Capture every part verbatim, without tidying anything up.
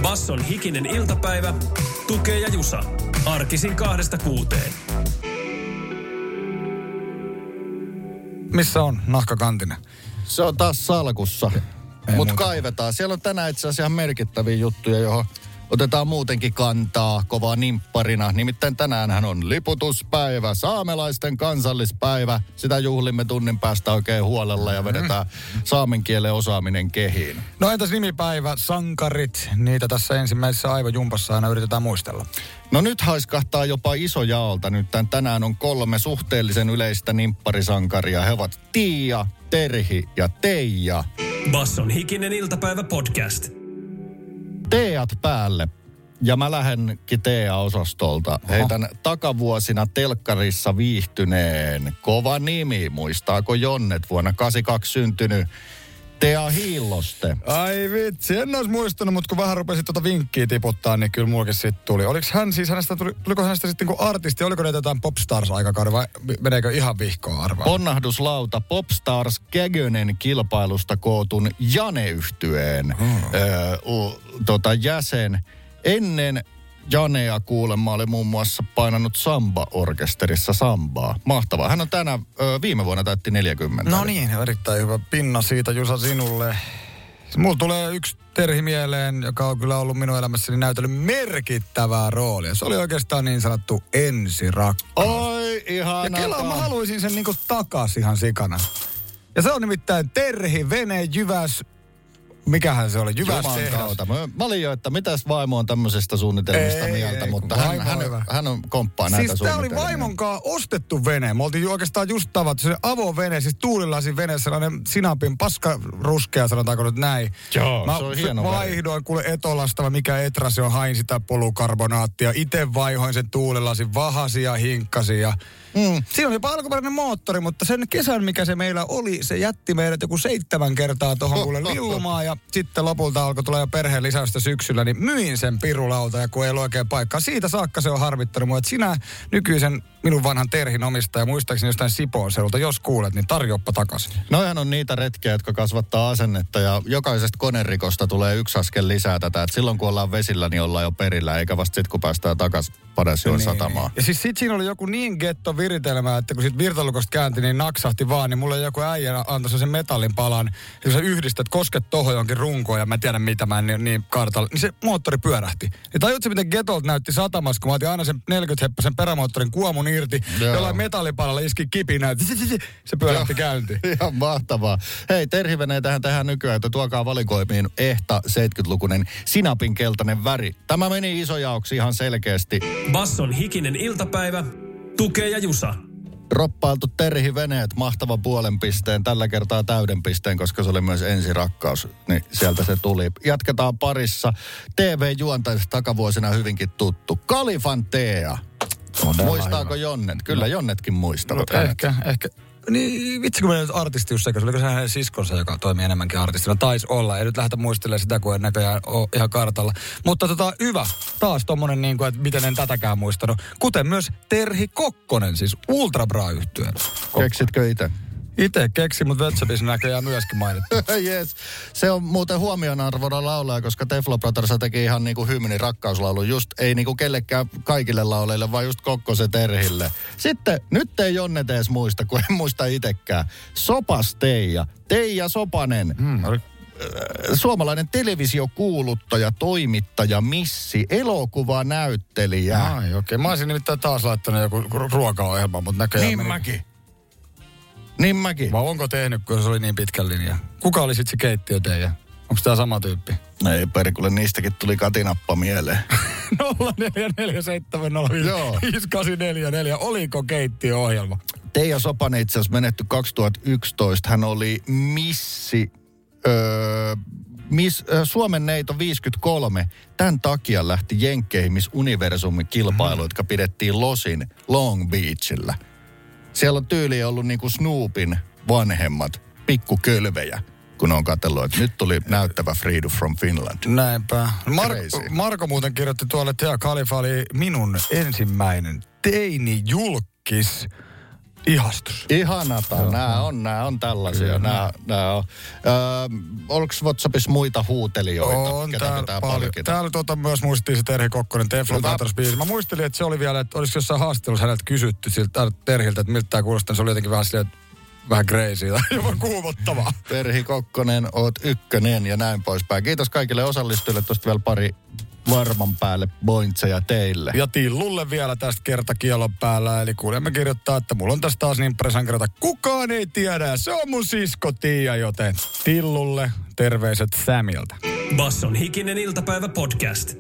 Basson hikinen iltapäivä, Tukee ja Jusa. Arkisin kahdesta kuuteen. Missä on nahkakantinen? Se on taas salkussa, mutta kaivetaan. Siellä on tänään itse asiassa ihan merkittäviä juttuja, johon otetaan muutenkin kantaa kovaa nimpparina. Nimittäin tänäänhän on liputuspäivä, saamelaisten kansallispäivä. Sitä juhlimme tunnin päästä oikein huolella ja vedetään saamen kielen osaaminen kehiin. No entäs nimipäivä, sankarit? Niitä tässä ensimmäisessä aivojumpassa aina yritetään muistella. No nyt haiskahtaa jopa iso jaolta. Nyt tänään on kolme suhteellisen yleistä nimpparisankaria. He ovat Tiia, Terhi ja Teija. Basson hikinen iltapäivä podcast. Teat päälle. Ja mä lähdenkin Teea-osastolta. Oho. Heitän takavuosina telkkarissa viihtyneen. Kova nimi, muistaako Jonnet, vuonna kahdeksankymmentäkaksi syntynyt Tea Hiilloste. Ai vitsi, en olisi muistanut, mutta kun vähän rupesit tuota vinkkiä tiputtaa, niin kyllä mullakin sitten tuli. Oliko hän siis, hänestä tuli, tuliko hänestä sitten niin kuin artisti, oliko ne jotain Popstars-aikakauden vai meneekö ihan vihkoon arvaa? Ponnahduslauta Popstars Kägönen kilpailusta kootun Jane-yhtyeen hmm. öö, u, tota, jäsen. Ennen Janea kuulemma oli muun muassa painanut Samba-orkesterissa sambaa. Mahtavaa. Hän on tänä, ö, viime vuonna täytti neljäkymmentä. No niin, erittäin hyvä pinna siitä, Jusa, sinulle. Mulla tulee yksi Terhi mieleen, joka on kyllä ollut minun elämässäni näytellyt merkittävää roolia. Se oli oikeastaan niin sanottu ensirakkaus. Oi, ihanaa. Ja kelaa mä haluaisin sen niinku takas ihan sikana. Ja se on nimittäin Terhi, Vene, Jyväs. Mikähän se oli? Jyväs tehdas. Mä, mä olin jo, että mitäs vaimo on tämmöisestä suunnitelmista ei, mieltä, ei, mutta hän, hän, hän on komppaa siis näitä suunnitelmia. Siis tää oli vaimonkaan ostettu vene. Me oltiin oikeastaan just tavattu. Se avovene, siis tuulilasin vene, sellainen sinapin paskaruskea, sanotaanko nyt näin. Joo, mä se on hieno vene. Vaihdoin kuule Etolasta, vai mikä Etra se on, hain sitä polukarbonaattia. Itse vaihoin sen tuulilasin, vahasin ja hinkkasin ja Mm. Siinä oli jopa alkuperäinen moottori, mutta sen kesän, mikä se meillä oli, se jätti meidät joku seitsemän kertaa tuohon kuule lillumaan ja sitten lopulta alkoi tulla jo perheen lisäystä syksyllä, niin myin sen pirulauta ja kun ei ole oikein paikkaa. Siitä saakka se on harmittanut mua, että sinä nykyisen minun vanhan Terhin omistaja, muistaakseni jostain Sipoon seudulta, jos kuulet, niin tarjoappa takaisin. Noihän on niitä retkiä, jotka kasvattaa asennetta ja jokaisesta konerikosta tulee yksi askel lisää tätä, että silloin kun ollaan vesillä, niin ollaan jo perillä, eikä vasta sitten kun päästään takaisin Padasjoen niin satamaan. Ja siis sit siinä oli joku niin getto viritelmä, että kun sit virtalukosta käänti, niin naksahti vaan, niin mulle joku äijä antoi sen metallin palan, ja sä yhdistät, kosket tohon jonkin runkoon, ja mä en tiedä mitä mä en niin, niin kartalla, niin se moottori pyörähti. Ja tajutko miten getolta näytti satamassa, kun mä otin aina sen neljäkymmentä heppasen perämoottorin kuomun irti, joo, jollain metallipalalla iski kipinä, että se pyörähti käyntiin. Ihan mahtavaa. Hei, Terhiveneitähän tehdään nykyään, että tuokaa valikoimiin ehta seitsemänkymmentälukuinen sinapin keltainen väri. Tämä meni isojaoksi ihan selkeästi. Basson hikinen iltapäivä, Tukee ja Jusa. Roppailtu Terhi-veneet, mahtava puolen pisteen, tällä kertaa täyden pisteen, koska se oli myös ensirakkaus, niin sieltä se tuli. Jatketaan parissa. T V-juontajista takavuosina hyvinkin tuttu. Kalifan Tea. Muistaako Jonnet? Kyllä Jonnetkin muistavat. No, ehkä, ehkä. Niin vitsi kun me nyt artisti just sekä, oliko se hänen siskonsa, joka toimii enemmänkin artistina. Taisi olla. Ei nyt lähdetä muistelemaan sitä, kun ei näköjään ole ihan kartalla. Mutta tota, hyvä. Taas tommonen niin kuin, että miten en tätäkään muistanut. Kuten myös Terhi Kokkonen, siis Ultra Bra-yhtyeen. Keksitkö itse? Itse keksin, mutta Vetsabis näköjään myöskin mainittu. Yes. Se on muuten huomionarvoinen laulaja, koska Teflo Brothers teki ihan niinku hymnin rakkauslaulu. Just ei niinku kellekään kaikille lauleille, vaan just Kokkosen Terhille. Sitten, nyt ei Jonnet edes muista, kun en muista itsekään. Sopas Teija. Teija Sopanen. Hmm. Suomalainen televisiokuuluttaja, toimittaja, missi, elokuvanäyttelijä. Ai okei. Okay. Mä olisin nimittäin taas laittanut joku ruokaohjelma, mutta näköjään niin meni. mäkin. Niin mäkin. Vai onko tehnyt, kun se oli niin pitkän linja? Kuka oli sitten se keittiö teidän? Onko tämä sama tyyppi? Ei perkulle, niistäkin tuli katinappa mieleen. nolla neljä neljä seitsemän nolla viisi kahdeksan neljä neljä. Oliko keittiöohjelma? Teija Sopanen itse asiassa menetty kaksituhattayksitoista. Hän oli missi, öö, miss, ö, Suomen neito viisikymmentäkolme. Tämän takia lähti Jenkkeihin Miss Universumin kilpailu, mm. jotka pidettiin Losin Long Beachillä. Siellä on tyyli ollut niinku Snoopin vanhemmat pikkukölvejä, kun on katsellut, että nyt tuli näyttävä Freedom from Finland. Näinpä. Mar- Marko muuten kirjoitti tuolle, että Tea Khalifa oli minun ensimmäinen teini-julkis. Ihastus. Ihanata. Nämä on, nämä on tällaisia. Nämä, nämä on. Öö, Oliko WhatsAppissa muita huutelijoita? On täällä pitää paljon. Täällä tuota myös muistiin se Terhi Kokkonen, Teflon Tatras-biisi. Mä muistelin, että se oli vielä, että olisiko jossain haastattelussa häneltä kysytty siltä Terhiltä, että miltä tämä kuulostaa. Se oli jotenkin vähän silleen, että vähän crazy tai jopa kuumottavaa. Terhi Kokkonen, oot ykkönen ja näin poispäin. Kiitos kaikille osallistujille. Tuosta vielä pari varman päälle pointseja teille. Ja Tillulle vielä tästä kertakielon päällä. Eli kuulemme kirjoittaa, että mulla on tästä taas niin presankerata. Kukaan ei tiedä ja se on mun sisko Tiia, joten Tillulle terveiset Samilta. Basson hikinen iltapäivä podcast.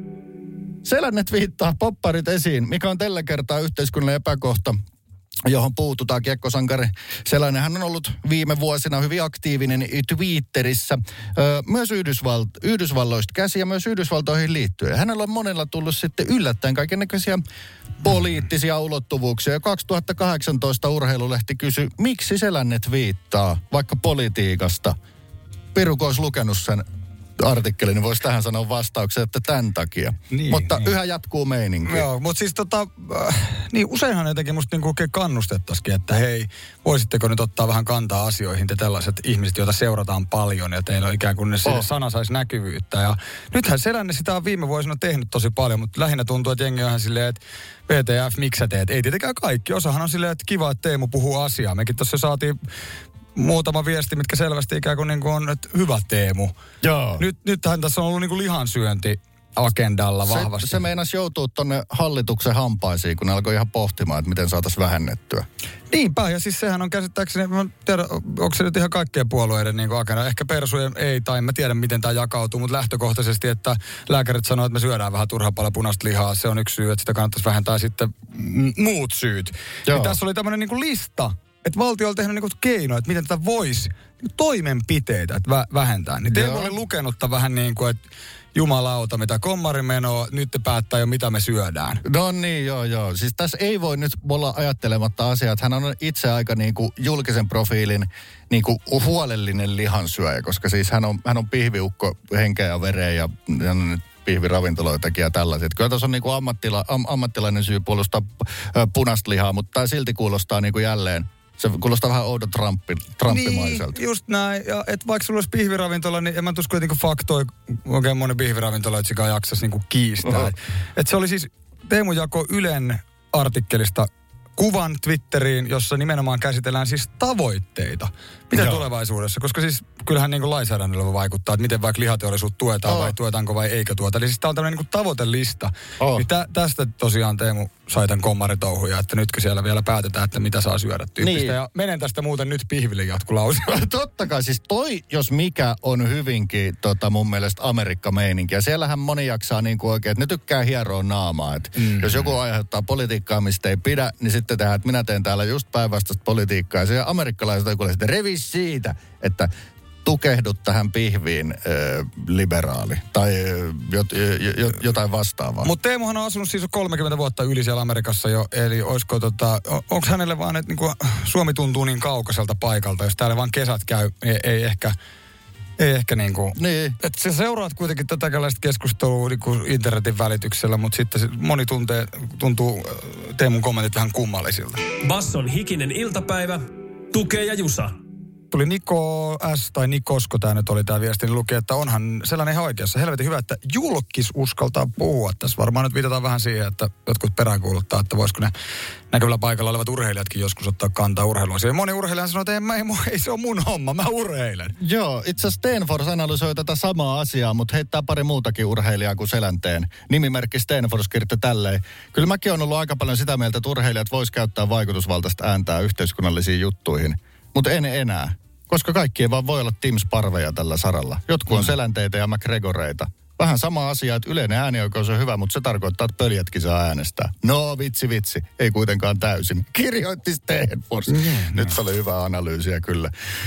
Selännet viittaa popparit esiin, mikä on tällä kertaa yhteiskunnallinen epäkohta, johon puututaan. Kiekkosankari Selänne, hän on ollut viime vuosina hyvin aktiivinen Twitterissä, öö, myös Yhdysvalt- Yhdysvalloista käsi ja myös Yhdysvaltoihin liittyen. Hänellä on monella tullut sitten yllättäen kaikennäköisiä poliittisia ulottuvuuksia. Ja kaksituhattakahdeksantoista Urheilulehti kysyi, miksi Selännet viittaa vaikka politiikasta. Piru, kun olisi lukenut sen artikkeli, niin voisi tähän sanoa vastauksen, että tämän takia. Niin, mutta niin. Yhä jatkuu meininki. Joo, mutta siis tota, äh, niin useinhan jotenkin musta niinku oikein kannustettaisikin, että hei, voisitteko nyt ottaa vähän kantaa asioihin te tällaiset ihmiset, joita seurataan paljon ja teillä on ikään kuin ne oh. sana saisi näkyvyyttä. Ja nythän Selänne sitä on viime vuosina tehnyt tosi paljon, mutta lähinnä tuntuu, että jengi on ihan silleen, että V T F, miksi sä teet? Ei tietenkään kaikki. Osahan on silleen, että kiva, että Teemu puhuu asiaa. Mekin tuossa saatiin muutama viesti, mitkä selvästi ikään kuin, niin kuin on, että hyvä Teemu. Joo. Nyt, nythän tässä on ollut niin kuin lihansyönti agendalla vahvasti. Se, se meinasi joutua tonne hallituksen hampaisiin, kun ne alkoi ihan pohtimaan, että miten saataisiin vähennettyä. Niinpä, ja siis sehän on käsittääkseni, mä tiedän, onko se nyt ihan kaikkien puolueiden niin kuin agenda. Ehkä persujen ei, tai en mä tiedä, miten tämä jakautuu, mutta lähtökohtaisesti, että lääkärit sanoo, että me syödään vähän turhaa paljon punaista lihaa. Se on yksi syy, että sitä kannattaisi vähentää sitten m- muut syyt. Ja tässä oli tämmöinen niin kuin lista, että valtio on tehnyt niinku keino, että miten tätä voisi, niinku toimenpiteitä, että vä- vähentää. Niin Teemu oli lukenut vähän niin kuin, että jumalauta, mitä kommari menoo, nyt te päättää jo, mitä me syödään. No niin, joo, joo. Siis tässä ei voi nyt olla ajattelematta asiaa, että hän on itse aika niinku julkisen profiilin niinku huolellinen lihansyöjä, koska siis hän on, hän on pihviukko henkeä ja vereen ja hän on nyt pihviravintoloitakin ja tällaiset. Kyllä tässä on niinku ammattila, am, ammattilainen syy puolustaa punaista lihaa, mutta tämä silti kuulostaa niinku jälleen. Se kuulostaa vähän oudon Trumpi, trumpimaiselta. Niin, just näin. Ja et vaikka sulla olisi pihviravintola, niin en mä tusko jotenkin faktoi oikein moni pihviravintola, että jaksaisi niinku kiistää. Uh-huh. Et, et se oli siis Teemu jako Ylen artikkelista kuvan Twitteriin, jossa nimenomaan käsitellään siis tavoitteita. Mitä Joo. tulevaisuudessa? Koska siis kyllähän niin kuin lainsäädännöllä voi vaikuttaa, että miten vaikka lihateollisuutta tuetaan oh. vai tuetaanko vai eikö tuota. Eli siis tämä on tämmöinen niin kuin tavoitelista. Oh. Niin tä, tästä tosiaan Teemu sai tämän kommaritouhuja, että nytkö siellä vielä päätetään, että mitä saa syödä tyyppistä. Niin. Ja menen tästä muuten nyt pihville jatkulausia. Totta kai, siis toi, jos mikä on hyvinkin tota, mun mielestä Amerikka-meininki. Ja siellähän moni jaksaa niin kuin oikein, että ne tykkää hieroa naamaa. Että mm. jos joku aiheuttaa politiikkaa, mistä ei pidä, niin sitten tehdään, että minä teen täällä just päinvastaista politiikkaa. Ja se amerikkalaiset on kuule, että revi siitä, että tukehdut tähän pihviin ö, liberaali tai ö, jot, jo, jotain vastaavaa. Mutta Teemuhan on asunut siis kolmekymmentä vuotta yli siellä Amerikassa jo, eli olisiko tota, onko hänelle vaan, että niinku Suomi tuntuu niin kaukaiselta paikalta, jos täällä vaan kesät käy, niin ei ehkä, ei ehkä niinku, niin. Että sä seuraat kuitenkin tätä keskustelua niinku internetin välityksellä, mutta sitten se, moni tuntee, tuntuu Teemun kommentit vähän kummallisilta. Basson hikinen iltapäivä, Tukee ja Jusa. Tuli Niko S, tai Nikosko tämä nyt oli tämä viesti, niin luki, että onhan sellainen ihan oikeassa. Helvetin hyvä, että julkis uskaltaa puhua. Tässä varmaan nyt viitataan vähän siihen, että jotkut peräänkuuluttaa, että voisiko ne näkyvällä paikalla olevat urheilijatkin joskus ottaa kantaa urheilua. Ja moni urheilija sanoo, että ei, ei, ei se on mun homma, mä urheilen. Joo, itse asiassa Stenfors analysoi tätä samaa asiaa, mutta heittää pari muutakin urheilijaa kuin Selänteen. Nimimerkki Stenfors kirjoitti tälleen. Kyllä mäkin on ollut aika paljon sitä mieltä, että urheilijat vois käyttää vaikutusvaltaista ääntää yhteiskunnallisiin juttuihin. Mutta en enää, koska kaikki ei vaan voi olla Tim Sparveja tällä saralla. Jotkut on Selänteitä ja McGregoreita. Vähän sama asia, että yleinen äänioikeus on hyvä, mutta se tarkoittaa, että pöljätkin saa äänestää. No vitsi vitsi, ei kuitenkaan täysin. Kirjoitti Stenfors. Mm, Nyt no. oli hyvää analyysiä kyllä.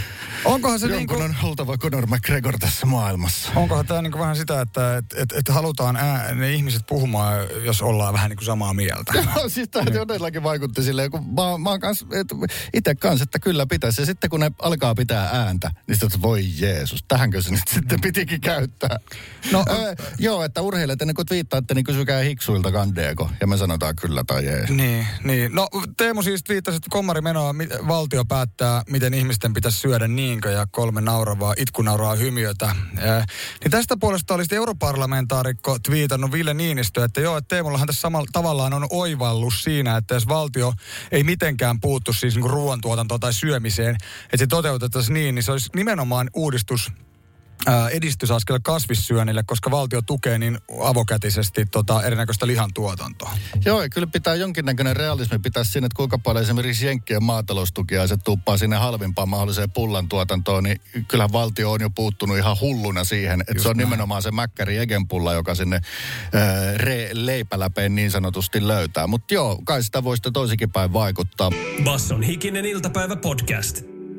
Onkohan se Jonkun niin kuin, on oltava Conor McGregor tässä maailmassa. onkohan tämä niin kuin vähän sitä, että et, et, et halutaan ää, ne ihmiset puhumaan, jos ollaan vähän niin kuin samaa mieltä? Joo, siis tämä jotenkin vaikutti silleen, kun mä, mä oon kans, itse kanssa, että kyllä pitäisi. Ja sitten kun ne alkaa pitää ääntä, niin sitten voi Jeesus, tähänkö se nyt sitten pitikin käyttää? No, öö, joo, että urheilijat ennen kuin twiittaatte, niin kysykää hiksuilta kandeeko. Ja me sanotaan kyllä tai ei. Niin, niin. No Teemu siis twiittasi, että kommari menoa, valtio päättää, miten ihmisten pitäisi syödä niinkö ja kolme nauravaa, itkunauraa hymiötä. Äh, niin tästä puolesta olisi europarlamentaarikko twiitannut Ville Niinistö, että joo, että Teemullahan tässä samalla tavallaan on oivallus siinä, että jos valtio ei mitenkään puuttu siis niin ruoantuotantoon tai syömiseen, että se toteutettaisiin niin, niin se olisi nimenomaan uudistus, ää, edistysaskel kasvissyönnille, koska valtio tukee niin avokätisesti tota, erinäköistä lihantuotantoa. Joo, ja kyllä pitää jonkinnäköinen realismi pitää siinä, että kuinka paljon esimerkiksi jenkkien maataloustukia ja se tuppaa sinne halvimpaan mahdolliseen pullan tuotantoon, niin kyllähän valtio on jo puuttunut ihan hulluna siihen, että Just se on näin. Nimenomaan se mäkkäri egenpulla, joka sinne ää, re, leipäläpeen niin sanotusti löytää. Mutta joo, kai sitä voi sitten toisikin päin vaikuttaa. Basson hikinen iltapäivä podcast.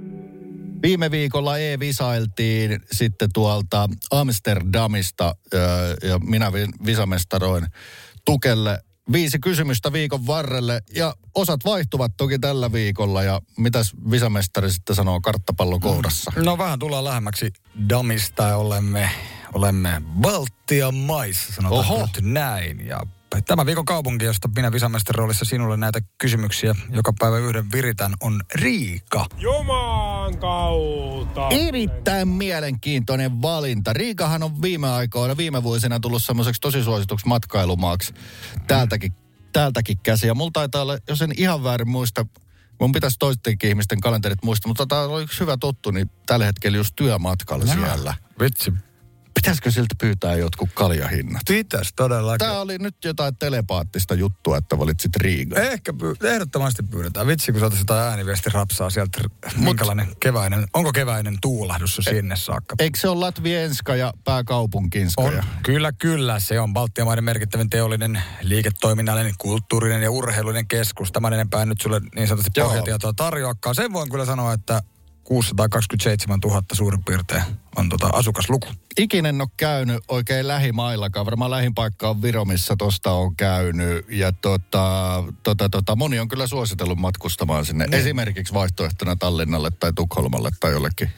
Viime viikolla e-visailtiin sitten tuolta Amsterdamista ja minä visamestaroin Tukelle viisi kysymystä viikon varrelle ja osat vaihtuvat toki tällä viikolla ja mitäs visamestari sitten sanoo karttapallon kohdassa? No vähän tullaan lähemmäksi Damista ja olemme, olemme Baltian maissa, sanotaan nyt näin ja tämä viikon kaupunki, josta minä visamestarin roolissa sinulle näitä kysymyksiä joka päivä yhden viritän, on Riika. Juman kautta. Erittäin mielenkiintoinen valinta. Riikahan on viime aikoina, viime vuosina tullut semmoiseksi tosi suosituksi matkailumaaksi täältäkin, täältäkin käsiä. Mulla taitaa olla, jos en ihan väärin muista, mun pitäisi toistenkin ihmisten kalenterit muistaa, mutta tämä on yksi hyvä tuttu, niin tällä hetkellä just työmatkalla no, siellä. Vitsi. Pitäisikö siltä pyytää jotkut kaljahinnat? Pitäisi todellakin. Tämä oli nyt jotain telepaattista juttua, että valitsit Riigan. Ehkä py- ehdottomasti pyydetään. Vitsi, kun saataisiin jotain ääniviestirapsaa sieltä. Minkälainen keväinen, onko keväinen tuulahdus jo sinne saakka? Eikö se ole Latvienska ja pääkaupunkinska? On, kyllä, kyllä. Se on Baltian maiden merkittävin teollinen, liiketoiminnallinen, kulttuurinen ja urheilullinen keskus. Tämän enempää nyt sulle niin sanotusti pohjatietoa tarjoakaan. Sen voin kyllä sanoa, että kuusisataakaksikymmentäseitsemäntuhatta suurin piirtein on tota asukasluku. Ikinä en ole käynyt oikein lähimaillakaan. Varmaan lähin paikka on Viro, missä tosta on käynyt. Ja tota, tota, tota, moni on kyllä suositellut matkustamaan sinne. Ne. Esimerkiksi vaihtoehtona Tallinnalle tai Tukholmalle tai jollekin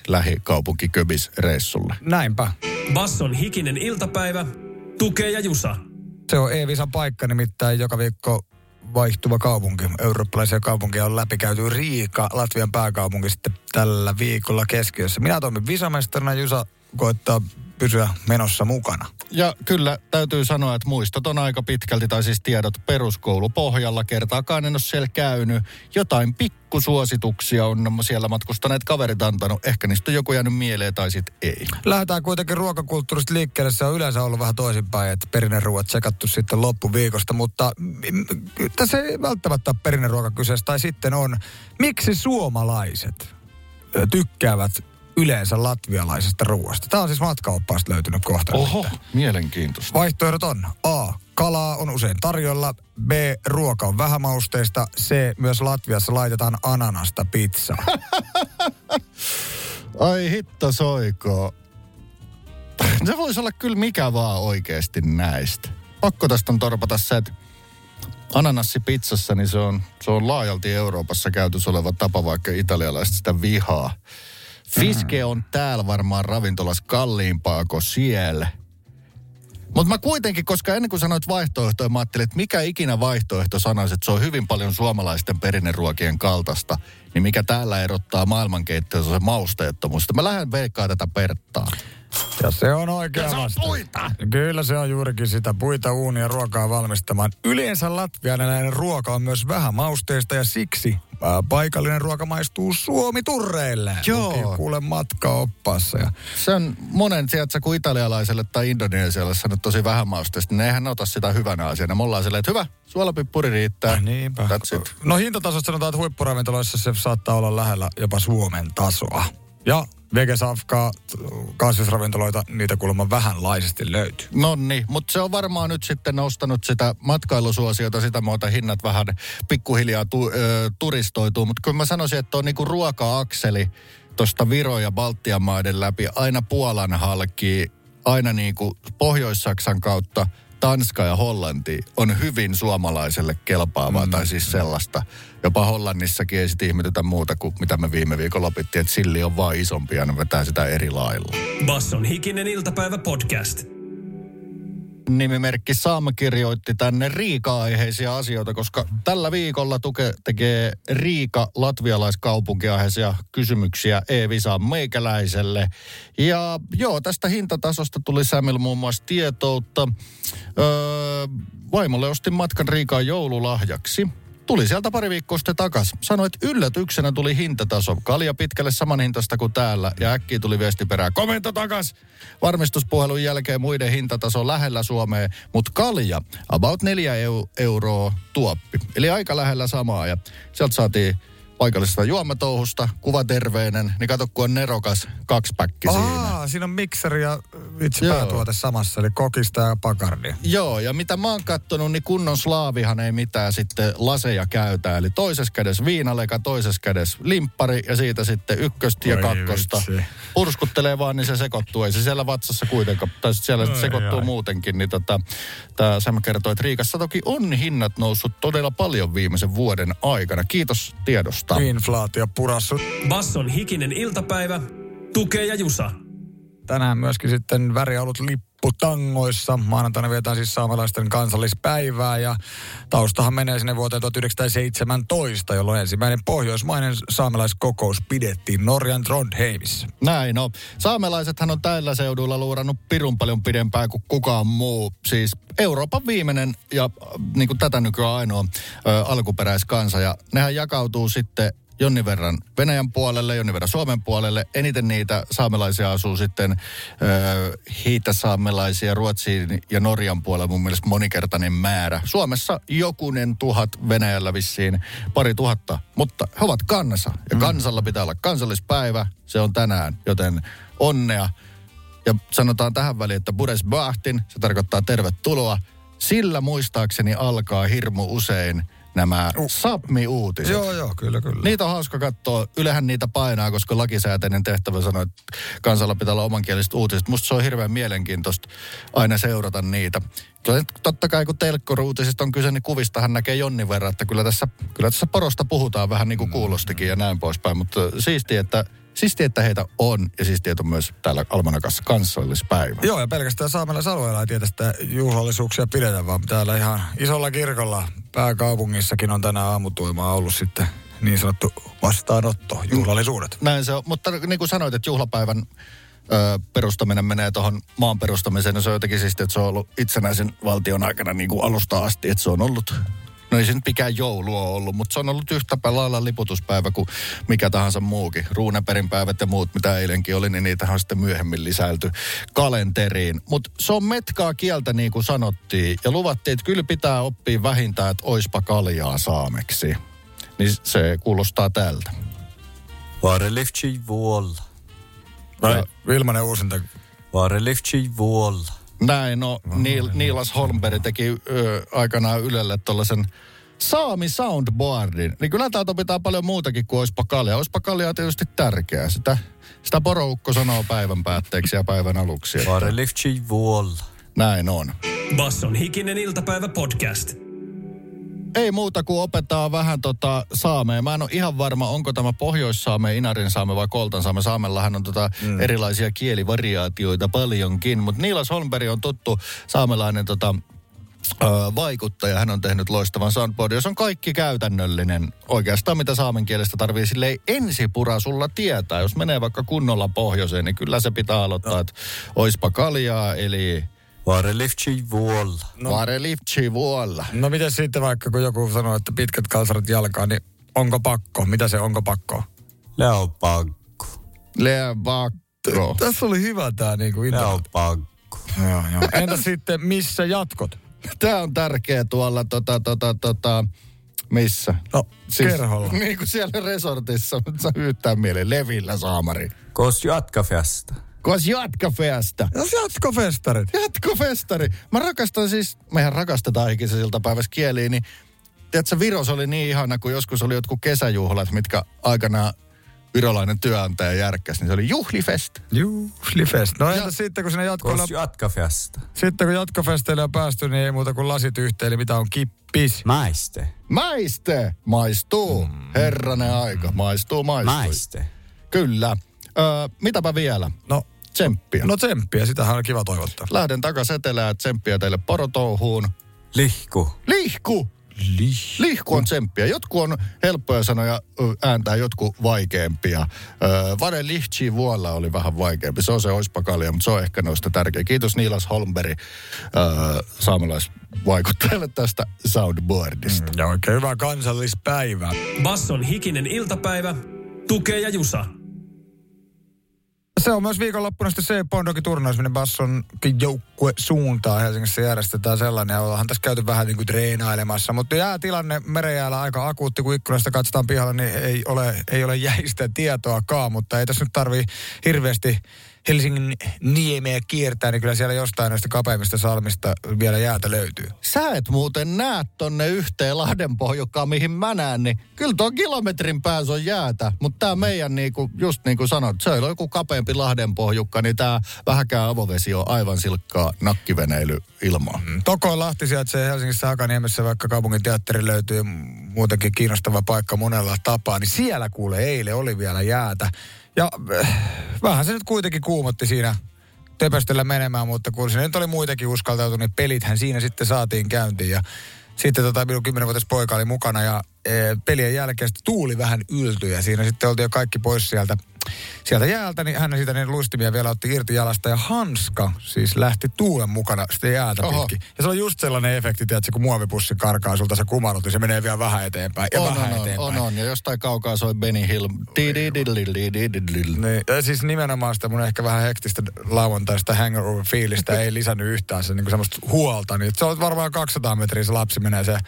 lähikaupunkiköbisreissulle. Näinpä. Basson hikinen iltapäivä, Tukee ja Jusa. Se on E-visan paikka, nimittäin joka viikko vaihtuva kaupunki. Eurooppalaisia kaupunkia on läpikäyty. Riika, Latvian pääkaupunki, sitten tällä viikolla keskiössä. Minä toimin visamestarina, Jusa koettaa pysyä menossa mukana. Ja kyllä täytyy sanoa, että muistot on aika pitkälti, tai siis tiedot peruskoulupohjalla. Kertaakaan en ole siellä käynyt. Jotain pikkusuosituksia on siellä matkustaneet kaverit antanut. Ehkä niistä on joku jäänyt mieleen tai sitten ei. Lähdetään kuitenkin ruokakulttuurista liikkeelle. Se on yleensä ollut vähän toisinpäin, että perinneruuat tsekattu sitten loppuviikosta. Mutta tässä ei välttämättä ole perinneruoka kyseessä. Tai sitten on, miksi suomalaiset tykkäävät yleensä latvialaisesta ruoasta. Tämä on siis matkaoppaasta löytynyt kohta. Oho, mielenkiintoista. Vaihtoehdot on A. Kalaa on usein tarjolla. B. Ruoka on vähämausteista. C. Myös Latviassa laitetaan ananasta pizzaa. Ai hitto soiko. Se voisi olla kyllä mikä vaan oikeasti näistä. Pakko tästä on torpata se, että ananassipizzassa, niin se on, se on laajalti Euroopassa käytössä oleva tapa, vaikka italialaiset sitä vihaa. Fiske on täällä varmaan ravintolas kalliimpaa kuin siellä. Mutta mä kuitenkin, koska ennen kuin sanoit vaihtoehtoja, mä ajattelin, että mikä ikinä vaihtoehto sanoisi, että se on hyvin paljon suomalaisten perinneruokien kaltaista, niin mikä täällä erottaa maailmankeittiössä se mausteettomuus. Mä lähden veikkaa tätä Perttaa. Ja se on oikea vastaus. Puita. Kyllä se on juurikin sitä puita, uunia, ruokaa valmistamaan. Yleensä latvialainen ruoka on myös vähän mausteista ja siksi ää, paikallinen ruoka maistuu Suomi-turreille. Joo. Kuule matkaoppaassa. Ja se on monen, tiedätkö, kun italialaiselle tai indonesialaiselle sanot tosi vähän mausteista, niin eihän ne ota sitä hyvänä asiana. Me ollaan silleen, että hyvä, suolapippuri riittää. Ah, niinpä. That's it. No hintatasosta sanotaan, että huippuravintoloissa se saattaa olla lähellä jopa Suomen tasoa. Ja vegesafkaa, kasvisravintoloita, niitä kuulemma vähänlaisesti löytyy. Nonni, mutta se on varmaan nyt sitten nostanut sitä matkailusuosiota, sitä muuta hinnat vähän pikkuhiljaa tu, ö, turistoituu. Mutta kun mä sanoisin, että on niinku ruoka-akseli tuosta Viro ja Baltian maiden läpi aina Puolan halki, aina niin kuin Pohjois-Saksan kautta Tanska ja Hollanti on hyvin suomalaiselle kelpaavaa, mm. tai siis sellaista. Jopa Hollannissakin ei sitten ihmetytä muuta kuin mitä me viime viikolla opittiin, että silli on vaan isompi ja ne vetää sitä eri lailla. Basson hikinen iltapäivä podcast. Nimimerkki Sam kirjoitti tänne Riika-aiheisia asioita, koska tällä viikolla Tuke tekee Riika latvialaiskaupunkiaiheisia kysymyksiä E-Visaan meikäläiselle. Ja joo, tästä hintatasosta tuli Samil muun muassa tietoutta. Öö, vaimolle ostin matkan Riikaan joululahjaksi. Tuli sieltä pari viikkoa sitten takas. Sanoi, että yllätyksenä tuli hintataso. Kalja pitkälle saman hintasta kuin täällä. Ja äkkiä tuli viesti perään. Komento takas! Varmistuspuhelun jälkeen muiden hintataso lähellä Suomeen. Mutta kalja, about neljä eu- euroa tuoppi. Eli aika lähellä samaa. Ja sieltä saatiin paikallisesta juomatouhusta, kuva terveinen. Niin kato, kun on nerokas, kaksi päkki siinä. Aa, siinä on mikseri ja vitsi päätuote samassa, eli kokista ja pakardia. Joo, ja mitä mä oon kattonut, niin kunnon slaavihan ei mitään sitten laseja käytä. Eli toisessa kädessä viinaleka, toisessa kädessä limppari ja siitä sitten ykköstä ja Oi kakkosta. Vitsi. Purskuttelee vaan, niin se sekoittuu. Ei se siellä vatsassa kuitenkaan, tai siellä Oi, sekoittuu ai. muutenkin. Niin tota, tää Sam kertoo, että Riikassa toki on hinnat noussut todella paljon viimeisen vuoden aikana. Kiitos tiedosta. Inflaatio purassut. Basson hikinen iltapäivä. Tukee ja Jusa. Tänään myöskin sitten väriaulut lipputangoissa. Maanantaina vietään siis saamelaisten kansallispäivää ja taustahan menee sinne vuoteen tuhatyhdeksänsataaseitsemäntoista, jolloin ensimmäinen pohjoismainen saamelaiskokous pidettiin Norjan Trondheimissa. Näin no. Saamelaisethan on tällä seudulla luurannut pirun paljon pidempään kuin kukaan muu. Siis Euroopan viimeinen ja niin kuin tätä nykyään ainoa ö, alkuperäiskansa. Ja nehän jakautuu sitten jonnin verran Venäjän puolelle, jonnin verran Suomen puolelle. Eniten niitä saamelaisia asuu sitten ö, hiitäsaamelaisia Ruotsiin ja Norjan puolella mun mielestä monikertainen määrä. Suomessa jokunen tuhat, Venäjällä vissiin pari tuhatta, mutta he ovat kansa. Ja kansalla pitää olla kansallispäivä, se on tänään, joten onnea. Ja sanotaan tähän väliin, että Budes Bahtin, se tarkoittaa tervetuloa. Sillä muistaakseni alkaa hirmu usein nämä uh. Sapmi-uutiset. Joo, joo, kyllä, kyllä. Niitä on hauska katsoa. Ylehän niitä painaa, koska lakisääteinen tehtävä sanoo, että kansalla pitää olla omankieliset uutiset. Musta se on hirveän mielenkiintoista aina seurata niitä. Totta kai kun telkkoruutisista on kyse, niin kuvistahan näkee jonnin verran, että kyllä tässä, kyllä tässä porosta puhutaan vähän niin kuin kuulostikin ja näin poispäin. Mutta siistiä, että Siistiä, että heitä on, ja siistiä, että on myös täällä Almanakassa kansallispäivä. Joo, ja pelkästään saamelaisalueella ei tietysti juhlallisuuksia pidetä, vaan täällä ihan isolla kirkolla pääkaupungissakin on tänään aamutuimaa ollut sitten niin sanottu vastaanotto, juhlallisuudet. Näin se on, mutta niin kuin sanoit, että juhlapäivän ö, perustaminen menee tuohon maan perustamiseen, ja se on jotenkin siistiä, että se on ollut itsenäisen valtion aikana niin kuin alusta asti, että se on ollut. No ei se nyt mikään joulu ole ollut, mutta se on ollut yhtä lailla liputuspäivä kuin mikä tahansa muukin. Ruuneperin päivät ja muut, mitä eilenkin oli, niin niitähän on sitten myöhemmin lisäilty kalenteriin. Mutta se on metkaa kieltä niin kuin sanottiin ja luvattiin, että kyllä pitää oppia vähintään, että oispa kaljaa saameksi. Niin se kuulostaa tältä. Varelifchi vuolla. Vai Vilmanen uusinta. Varelifchi vuolla. Näin, no Niil, Niilas Holmberg teki ö, aikanaan Ylelle tuollaisen Saami soundboardin. Niin kyllä täältä pitää paljon muutakin kuin oispa kalja. Oispa kalja on tietysti tärkeää. Sitä, sitä poroukko sanoo päivän päätteeksi ja päivän aluksi. Varelifchi vuolla. Näin on. Basson hikinen iltapäivä podcast. Ei muuta kuin opetaan vähän tota saamea. Mä en ole ihan varma, onko tämä Pohjois-saame, Inarin-saame vai Koltan-saame. Saamellahan on tota mm. erilaisia kielivariaatioita paljonkin, mutta Niilas Holmberg on tuttu saamelainen tota, ö, vaikuttaja. Hän on tehnyt loistavan soundboardin, jos on kaikki käytännöllinen. Oikeastaan mitä saamen kielestä tarvii silleen ensipura sulla tietää. Jos menee vaikka kunnolla pohjoiseen, niin kyllä se pitää aloittaa, no. että oispa kaljaa, eli Varelifchi vuolla. No. Varelifchi vuolla. No miten sitten vaikka, kun joku sanoo, että pitkät kalsarit jalkaan, niin onko pakko? Mitä se onko pakko? Leopakko. Leopakko. Tässä oli hyvä tää niinku intro. Leopakko. Joo, joo. Entä sitten missä jatkot? Tää on tärkeä tuolla tota tota tota missä? No, siis, kerholla. Niin kuin siellä resortissa, mutta se hyyttää mieleen Levillä saamari. Kos jatkafesta. Kos jatkafesta. Jos jatkofestarit. Jatkofestari. Mä rakastan siis, mehän rakastetaan ikinä iltapäivässä kieliä, niin tiedätkö, Viros oli niin ihana, kun joskus oli jotkut kesäjuhlat, mitkä aikanaan virolainen työnantaja järkkäsi, niin se oli juhlifest. Juhlifest. No entäs sitten, kun sinne jatkoilla... Kos jatkafesta. Sitten kun jatkofesteille on päästy, niin ei muuta kuin lasit yhteen, eli mitä on kippis. Maiste. Maiste! Maistuu. Mm. Herranen aika. Maistuu, maistuu. Maiste. Kyllä. Öö, mitäpä vielä? No, Tsemppiä. no tsemppiä, sitähän on kiva toivottaa. Lähden takas etelään, tsemppiä teille porotouhuun. Lihku. Lihku! Lih. Lihku on tsemppiä. Jotkut on helppoja sanoja ääntää, jotkut vaikeampia. Öö, Vare Lihtsi vuolla oli vähän vaikeampi. Se on se oispakalia, mutta se on ehkä noista tärkeä. Kiitos Niilas Holmberg öö, saamelaisvaikuttajalle tästä soundboardista. Mm, ja oikein hyvää kansallispäivää. Basson hikinen iltapäivä. Tukee ja Jusa. Se on myös viikonloppuna sitten se Bondokin turnaus, minne Basson joukkue suuntaan. Helsingissä järjestetään sellainen ja ollaan tässä käyty vähän niin kuin treenailemassa. Mutta jäätilanne merejäällä aika akuutti, kun ikkunasta katsotaan pihalla, niin ei ole, ei ole jäistä tietoakaan. Mutta ei tässä nyt tarvii hirveästi Helsingin niemeä kiertää, niin kyllä siellä jostain noista kapeimmista salmista vielä jäätä löytyy. Sä et muuten näe tonne yhteen Lahdenpohjukkaan, mihin mä näen, niin kyllä tuon kilometrin päässä on jäätä. Mutta tää meidän, niinku, just niin kuin sanoit, se on joku kapeampi Lahdenpohjukka, niin tää vähäkään avovesi on aivan silkkaa nakkiveneily ilmaa. Mm, Tokoin Lahti sijaitsee Helsingissä Hakaniemessä, vaikka kaupungin teatteri löytyy muutenkin kiinnostava paikka monella tapaa, niin siellä kuule eilen oli vielä jäätä. Ja äh, vähän se nyt kuitenkin kuumotti siinä töpöstellä menemään, mutta kun se nyt oli muitakin uskaltautunut, niin pelithän siinä sitten saatiin käyntiin. Ja sitten tota, minun kymmenvuotias poika oli mukana ja e, pelien jälkeen tuuli vähän yltyi ja siinä sitten oltiin jo kaikki pois sieltä, sieltä jäältä, niin hän siitä niin luistimia vielä otti irti jalasta ja hanska siis lähti tuulen mukana sitten jäältä pitkin. Ja se on just sellainen efekti, tiedätkö, kun muovipussi karkaa sulta, se kumarut ja se menee vielä vähän eteenpäin ja on, vähän on, eteenpäin. On, on, ja jostain kaukaa soi Benny Hill. Niin, ja siis nimenomaan sitä mun ehkä vähän hektistä lauantaista hangover-fiilistä ei lisännyt yhtään se niin semmoista huolta. Niin, se on varmaan kaksisataa metriä se lapsi menee se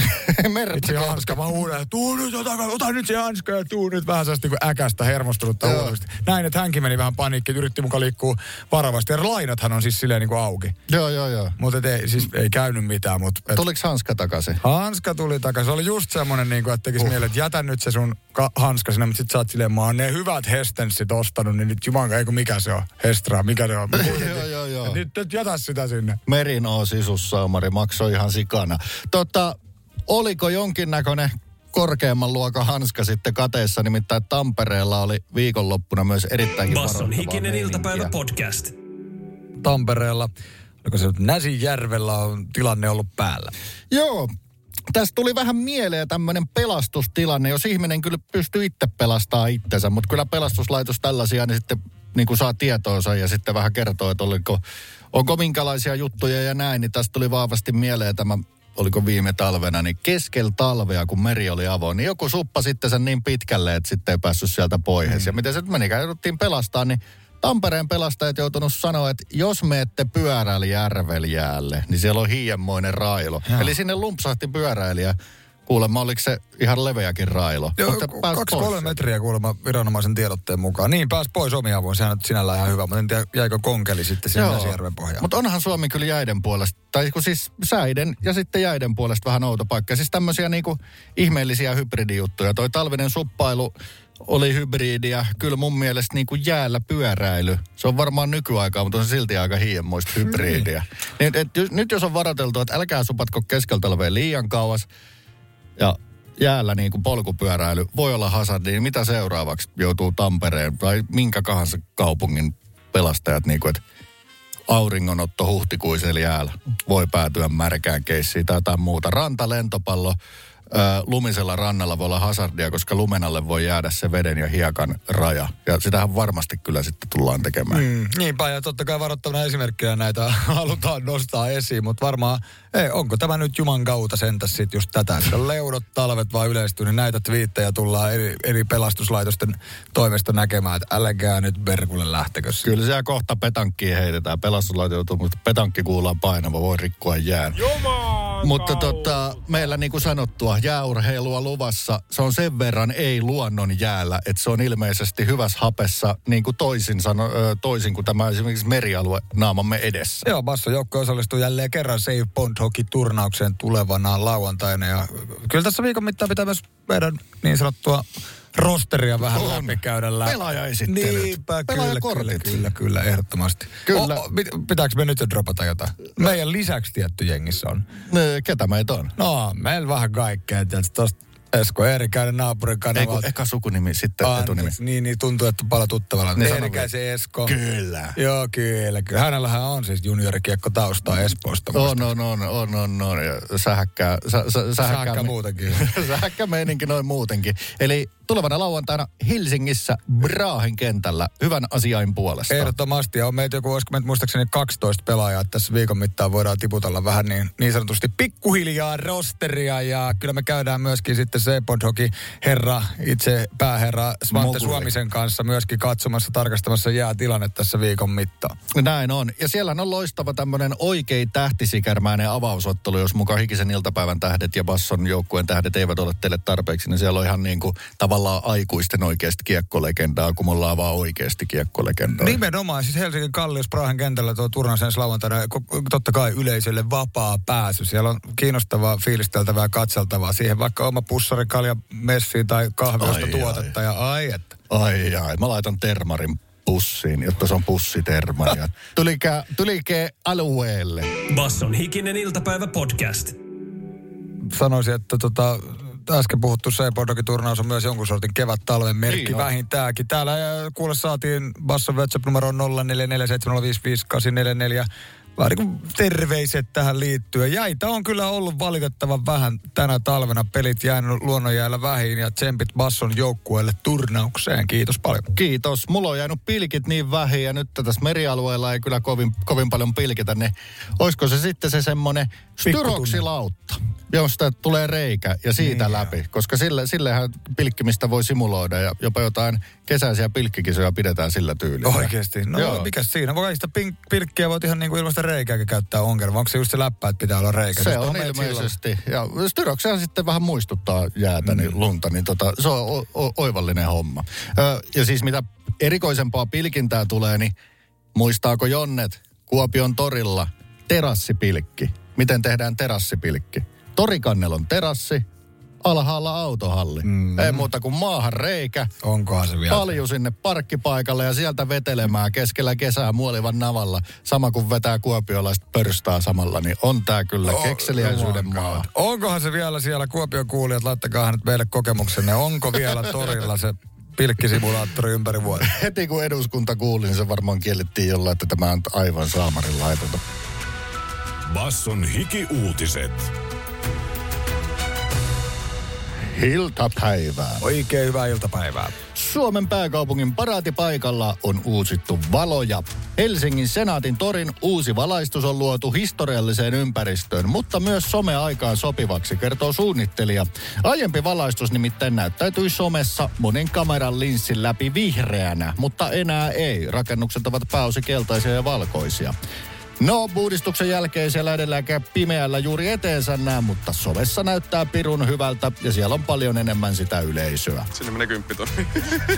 itse hanska. Mä huudan, tuu nyt, ota, ota nyt se hanska ja tuu nyt vähän sellaista niin äkästä hermostunutta huolista. Näin, että hänkin meni vähän paniikkiin, yritti mukaan liikkua varovasti. Ja lainathan on siis silleen niin kuin auki. Joo, joo, joo. Mutta ei, siis ei käynyt mitään. Mut, et... Tuliko hanska takaisin? Hanska tuli takaisin. Se oli just semmoinen, niin kuin, että tekisi uh. mieleen, että jätä nyt se sun ka- hanska sinne, mutta sit sä oot silleen, mä oon ne hyvät hestenssit ostanut, niin nyt jumanka, ei kun mikä se on? Hestraa, mikä se on? Joo, joo, joo. Nyt, nyt jätä sitä sinne. Merin oo sisussaamari, maksoi ihan sikana. Tota, oliko jonkinnäköinen korkeamman luokan hanska sitten kateessa, nimittäin Tampereella oli viikonloppuna myös erittäinkin Basson varoittavaa hikinen meininkiä. iltapäivä podcast. Tampereella, oliko se nyt Näsijärvellä on tilanne ollut päällä? Joo, tästä tuli vähän mieleen tämmöinen pelastustilanne, jos ihminen kyllä pystyy itse pelastamaan itsensä, mutta kyllä pelastuslaitos tällaisia, niin sitten niin kuin saa tietoonsa ja sitten vähän kertoo, että oliko, onko minkälaisia juttuja ja näin, niin tästä tuli vahvasti mieleen tämä, oliko viime talvena, niin keskellä talvea, kun meri oli avoin, niin joku suppa sitten sen niin pitkälle, että sitten ei päässyt sieltä pois. Mm. Ja miten se menikään, jouduttiin pelastaa, niin Tampereen pelastajat joutunut sanoa, että jos menette pyöräilijärveljäälle, niin siellä on hiiemmoinen railo. Jaa. Eli sinne lumpsahti pyöräilijä. Kuulemma, oliko se ihan leveäkin railo? Joo, kaksi kolme metriä kuulemma viranomaisen tiedotteen mukaan. Niin, pääsi pois omia vuonna. Sehän on sinällään ihan hyvä, mutta en tiedä, jäikö konkeli sitten sinne Näsijärven pohjaan. Mutta onhan Suomi kyllä jäiden puolesta, tai kun siis säiden ja sitten jäiden puolesta vähän outo paikka. Siis tämmöisiä niinku ihmeellisiä hybridijuttuja. Toi talvinen suppailu oli hybridiä. Kyllä mun mielestä niinku jäällä pyöräily. Se on varmaan nykyaikaa, mutta on se silti aika hienmoista hybridiä. Niin, et, et, nyt jos on varoiteltu, että älkää supatko keskellä talvea liian kauas, ja jäällä niin kuin polkupyöräily voi olla hazardi, niin mitä seuraavaksi joutuu Tampereen tai minkä kahansa kaupungin pelastajat, niin kuin, että auringonotto huhtikuisella jäällä voi päätyä märkään keissiin tai jotain muuta. Rantalentopallo ää, lumisella rannalla voi olla hazardia, koska lumenalle voi jäädä se veden ja hiekan raja. Ja sitähän varmasti kyllä sitten tullaan tekemään. Mm, niinpä, ja totta kai varoittavana esimerkkejä näitä halutaan nostaa esiin, mutta varmaan, ei, onko tämä nyt Juman kautta sentäs sitten just tätä, että leudot talvet vaan yleistyy, niin näitä twiittejä tullaan eri, eri pelastuslaitosten toimesta näkemään, että älkää nyt Berkulle lähtekö. Kyllä siellä kohta petankkiin heitetään, pelastuslaito joutuu, mutta petankki kuullaan painava, voi rikkoa jään. Juman Mutta tota, meillä niin kuin sanottua, jääurheilua luvassa, se on sen verran ei luonnon jäällä, että se on ilmeisesti hyvässä hapessa, niin kuin toisin, sano, toisin kuin tämä esimerkiksi merialue naamamme edessä. Joo, Basson joukko osallistuu jälleen kerran Save Pond Hockey-turnaukseen tulevana lauantaina. Ja kyllä tässä viikon mittaan pitää myös meidän niin sanottua rosteria vähän On. läpi käydä läpi. Pelaajaesittelyt. Niinpä, kyllä, Pelaajakortit. kyllä, kyllä, kyllä, ehdottomasti. Kyllä. O, pit- pitääkö me nyt jo dropata jotain? Meidän lisäksi tietty jengissä on. Ö, Ketä meitä on? No, meillä vähän kaikkea. Tietysti tosta Esko Eerikäinen naapurin Ei kun kanavalta. eka sukunimi, sitten Anteeksi, etunimi. Niin, niin tuntuu, että paljon tuttavalla. Ne sanoo Eerikäisen Esko. Kyllä. Joo, kyllä, kyllä. Hänellähän on siis juniorikiekko taustaa Espoosta. On, on, on, on, on, on. Ja sähäkkää, sä, sä, Sähäkkää muutenkin. Sähäkkä meininki noin muutenkin. Eli tulevana lauantaina Helsingissä Brahen kentällä hyvän asiain puolesta. Ehdottomasti. Ja on meitä joku, olisiko meitä muistaakseni kaksitoista pelaajaa. Tässä viikon mittaan voidaan tiputella vähän niin, niin sanotusti pikkuhiljaa rosteria. Ja kyllä me käydään myöskin sitten C-Podhoki herra, itse pääherra Svante Moguli. Suomisen kanssa myöskin katsomassa, tarkastamassa jäätilanne tässä viikon mittaan. Näin on. Ja siellä on loistava tämmöinen oikein tähtisikärmäinen avausottelu, jos mukaan Hikisen iltapäivän tähdet ja Basson joukkueen tähdet eivät ole teille tarpeeksi, niin siellä on ihan niin kuin tavallaan aikuisten oikeasti kiekkolegendaa, kun me ollaan vaan oikeasti kiekkolegendaa. Nimenomaan, siis Helsingin Kallios Brahen kentällä tuo turnaus ensi lauantaina, totta kai yleisölle vapaa pääsy. Siellä on kiinnostavaa, fiilisteltävää ja katseltavaa. Siihen vaikka oma pussarikalja messiin tai kahviosta Ai, tuotetta ai. ja ai että. Ai ai, mä laitan termarin pussiin, jotta se on pussitermari. Tulikää, tulikää alueelle. Basson hikinen iltapäivä podcast. Sanoisin, että tota, äsken puhuttu C-Podhoki-turnaus on myös jonkun sortin kevät-talven merkki Niin on. vähintäänkin. Täällä äh, kuule saatiin Basson WhatsApp numero nolla neljä neljä seitsemän nolla viisi viisi kahdeksan neljä neljä. Vähän niin kuin terveiset tähän liittyen. Jäitä on kyllä ollut valitettavan vähän tänä talvena. Pelit jäänyt luonnonjäällä vähin ja tsempit Basson joukkueelle turnaukseen. Kiitos paljon. Kiitos. Mulla on jäänyt pilkit niin vähin ja nyt tässä merialueella ei kyllä kovin, kovin paljon pilkitä, niin olisiko se sitten se semmoinen styroksilautta, josta tulee reikä ja siitä Niin, läpi, koska sille, sillehän pilkkimistä voi simuloida ja jopa jotain kesäisiä pilkkikisoja pidetään sillä tyylillä. Oikeesti? No Joo. mikäs siinä? Voi sitä pink- pilkkiä voit ihan niin kuin ilmaista reikääkin käyttää ongelma. Onko se just se läppä, että pitää olla reikä? Se Siis on meillä ilmeisesti. Ja styroksihan sitten vähän muistuttaa jäätä, niin lunta, niin tota, se on o- o- oivallinen homma. Ö, ja siis mitä erikoisempaa pilkintää tulee, niin muistaako Jonnet Kuopion torilla terassipilkki? Miten tehdään terassipilkki? Torikannella on terassi, alhaalla autohalli. Mm. Ei muuta kuin maahan reikä. Onkohan se vielä? Paljon sinne parkkipaikalle ja sieltä vetelemään keskellä kesää muolivan navalla. Sama kuin vetää kuopiolaiset pörstaa samalla, niin on tää kyllä Oh, kekseliäisyyden oh my maa. God. Onkohan se vielä siellä Kuopion kuulijat? Laittakaa nyt meille kokemuksenne. Onko vielä torilla se pilkkisimulaattori ympäri vuotta? Heti kun eduskunta kuuli, niin se varmaan kiellettiin jollain, että tämä on aivan saamarin laitonta. Basson hiki-uutiset. Iltapäivää. Oikein hyvää iltapäivää. Suomen pääkaupungin paraatipaikalla on uusittu valoja. Helsingin Senaatin torin uusi valaistus on luotu historialliseen ympäristöön, mutta myös someaikaan sopivaksi, kertoo suunnittelija. Aiempi valaistus nimittäin näyttäytyi somessa monen kameran linssin läpi vihreänä, mutta enää ei. Rakennukset ovat pääosin keltaisia ja valkoisia. No, uudistuksen jälkeen siellä edelläkään pimeällä juuri eteensä näe, mutta somessa näyttää pirun hyvältä ja siellä on paljon enemmän sitä yleisöä. Sinne menee kymppitonni.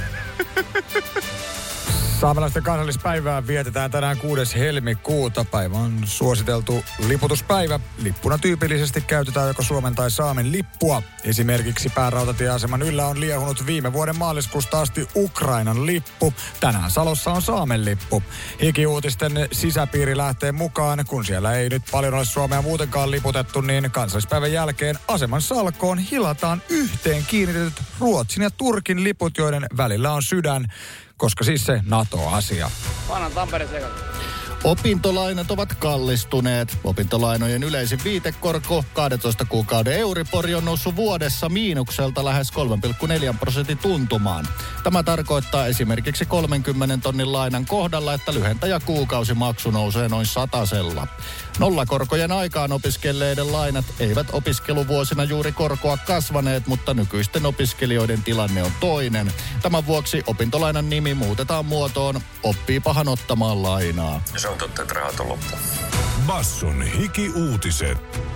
Saamelaisten kansallispäivää vietetään tänään kuudes helmikuuta. Päivä on suositeltu liputuspäivä. Lippuna tyypillisesti käytetään joko Suomen tai Saamen lippua. Esimerkiksi päärautatieaseman yllä on liehunut viime vuoden maaliskuusta asti Ukrainan lippu. Tänään Salossa on Saamen lippu. Hiki-uutisten sisäpiiri lähtee mukaan. Kun siellä ei nyt paljon ole Suomea muutenkaan liputettu, niin kansallispäivän jälkeen aseman salkoon hilataan yhteen kiinnitetyt Ruotsin ja Turkin liput, joiden välillä on sydän. Koska siis se NATO-asia. Vanhan Tampereen sekaisin. Opintolainat ovat kallistuneet. Opintolainojen yleisin viitekorko kaksitoista kuukauden Euribor on noussut vuodessa miinukselta lähes kolme pilkku neljä prosentin tuntumaan. Tämä tarkoittaa esimerkiksi kolmenkymmenen tonnin lainan kohdalla, että lyhentäjä kuukausimaksu nousee noin satasella. Nollakorkojen aikaan opiskelleiden lainat eivät opiskeluvuosina juuri korkoa kasvaneet, mutta nykyisten opiskelijoiden tilanne on toinen. Tämän vuoksi opintolainan nimi muutetaan muotoon oppii pahan ottamaan lainaa. Se on totta, että rahat on loppu. Basson hiki-uutiset.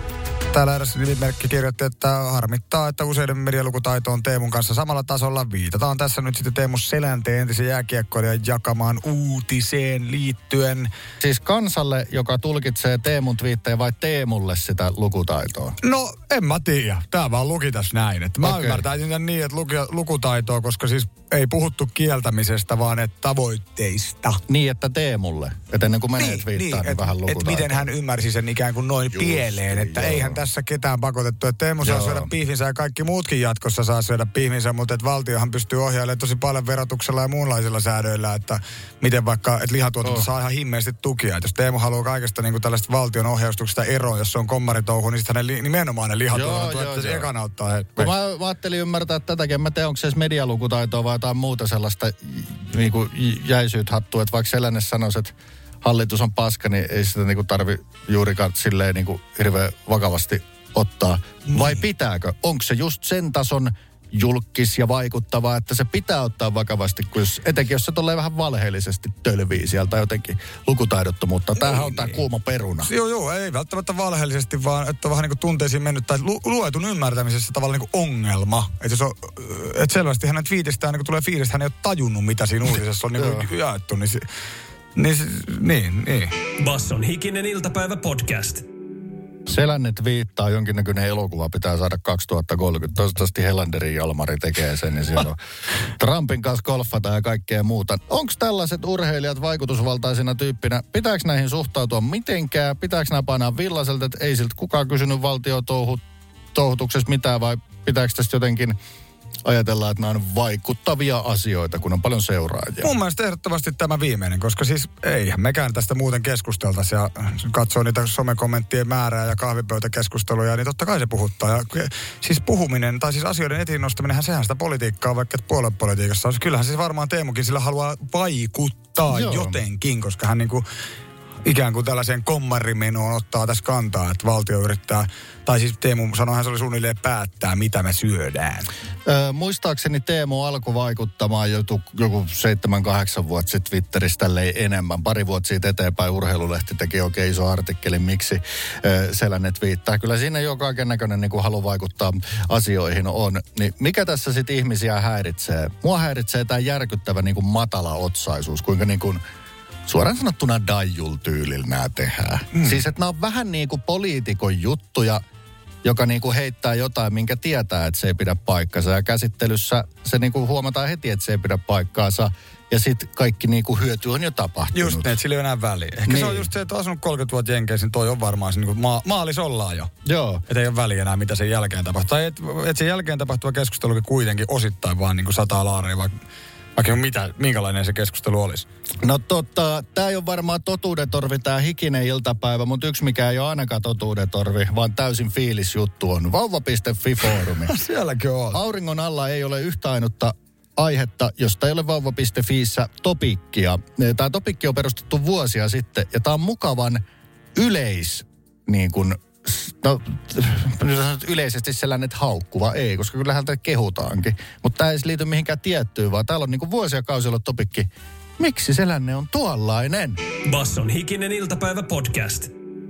Täällä eräs nimimerkki kirjoitti, että harmittaa, että useiden medialukutaito on Teemun kanssa samalla tasolla. Viitataan tässä nyt sitten Teemu Selänteen entisen jääkiekkoilijan jakamaan uutiseen liittyen. Siis kansalle, joka tulkitsee Teemun twiittejä vai Teemulle sitä lukutaitoa? No, en mä tiedä. Tää vaan luki tässä näin. Että mä Okei. ymmärtäisin niin, että luki, lukutaitoa, koska siis ei puhuttu kieltämisestä, vaan että tavoitteista. Niin, että Teemulle. Että ennen kuin menee Niin, twiittaan, niin, niin et, vähän et lukutaitoa. miten hän ymmärsi sen ikään kuin noin Just, pieleen, että joo. eihän tässä ketään pakotettu, että Teemu saa Joo. syödä pihvinsä ja kaikki muutkin jatkossa saa syödä pihvinsä, mutta että valtiohan pystyy ohjailemaan tosi paljon verotuksella ja muunlaisilla säädöillä, että miten vaikka, että lihatuotanto Oh. saa ihan himmeästi tukia. Että jos Teemu haluaa kaikesta niin kuin tällaista valtion ohjaustuksesta eroon, jos se on kommaritouhu, niin sitten hänen li, nimenomaan ne lihatuotanto, Joo, joo, että se joo. ekana ottaa he. Kun mä, mä ajattelin ymmärtää tätäkin, en mä tiedä, onko se edes medialukutaitoa vai jotain muuta sellaista niin kuin jäisyyt hattua, että vaikka Selänne sanoisi, että hallitus on paska, niin ei sitä niin kuin tarvi juurikaan silleen niin kuin hirveän vakavasti ottaa. Vai pitääkö? Onko se just sen tason julkis ja vaikuttavaa, että se pitää ottaa vakavasti, kun jos, etenkin jos se tulee vähän valheellisesti tölvii sieltä jotenkin lukutaidottomuutta. Tämähän on tää kuuma peruna. Joo, joo, ei välttämättä valheellisesti, vaan että on vähän niin kuin tunteisiin mennyt tai lu, luetun ymmärtämisessä tavallaan niin kuin ongelma. Että jos on, että selvästi hänen twiitistään niin kuin tulee fiilistä, hän ei ole tajunnut, mitä siinä uutisessa on niin kuin jaettu, niin, se, niin, se, niin, niin. Basson hikinen iltapäivä podcast. Selänne viittaa jonkinnäköinen elokuva pitää saada kaksituhattakolmekymmentä. Toivottavasti Helanderin Jalmari tekee sen, niin siellä on Trumpin kanssa golfata ja kaikkea muuta. Onko tällaiset urheilijat vaikutusvaltaisina tyyppinä, pitääkö näihin suhtautua mitenkään? Pitääkö nämä painaa villaiselta, että ei siltä kukaan kysynyt valtiotouhutuksessa mitään, vai pitääkö tästä jotenkin ajatella, että nämä on vaikuttavia asioita, kun on paljon seuraajia? Mun mielestä ehdottomasti tämä viimeinen, koska siis eihän mekään tästä muuten keskusteltaisi ja katsoo niitä somekommenttien määrää ja kahvipöytäkeskusteluja, niin totta kai se puhuttaa. Ja siis puhuminen tai siis asioiden etiin nostaminenhän, sehän sitä politiikkaa, vaikka et puoluepolitiikassa on. Kyllähän siis varmaan Teemukin sillä haluaa vaikuttaa Joo. jotenkin, koska hän niinku ikään kuin tällaiseen kommarimenoon ottaa tässä kantaa, että valtio yrittää, tai siis Teemu sanoihan se oli suunnilleen päättää, mitä me syödään. Öö, muistaakseni Teemu alkoi vaikuttamaan joku, joku seitsemän, kahdeksan vuotta sitten Twitterissä tälleen enemmän. Pari vuotta siitä eteenpäin Urheilulehti teki oikein iso artikkeli, miksi öö, Selänne twiittaa. Kyllä siinä jo kaiken näköinen niin kuin halu vaikuttaa asioihin on. Niin mikä tässä sitten ihmisiä häiritsee? Mua häiritsee tämä järkyttävä niin kuin matala otsaisuus, kuinka niin kuin suoraan sanottuna Dajjul-tyylillä nämä tehdään. Mm. Siis että nämä on vähän niin kuin poliitikon juttuja, joka niin kuin heittää jotain, minkä tietää, että se ei pidä paikkansa. Ja käsittelyssä se niin kuin huomataan heti, että se ei pidä paikkaansa. Ja sitten kaikki niin kuin hyöty on jo tapahtunut. Just ne, että sillä ei ole enää väliä. Ehkä niin. Se on just se, että on asunut kolmekymmentä vuotta Jenkeissä, niin toi on varmaan se niin kuin maa, maalis ollaan jo. Joo. Että ei ole väliä enää, mitä sen jälkeen tapahtuu. Tai että et sen jälkeen tapahtuva keskustelukin kuitenkin osittain vaan niin kuin sataa laaria, vaikka Vaikka mitä, minkälainen se keskustelu olisi? No totta, tämä ei ole varmaan totuudentorvi, tämä hikinen iltapäivä, mutta yksi mikä ei ole ainakaan totuudentorvi, vaan täysin fiilisjuttu on vauva piste fi-foorumi. Sielläkin on. Auringon alla ei ole yhtä ainutta aihetta, josta ei ole vauva piste fiissä topikkia. Tämä topikki on perustettu vuosia sitten ja tämä on mukavan yleis, niin kuin, no yleisesti sellainen, että haukkuva ei, koska kyllähän tätä kehutaankin. Mutta tämä ei liity mihinkään tiettyyn, vaan täällä on niin kuin vuosia kausi ollut topikki. Miksi Selänne on tuollainen? Basson hikinen iltapäivä podcast.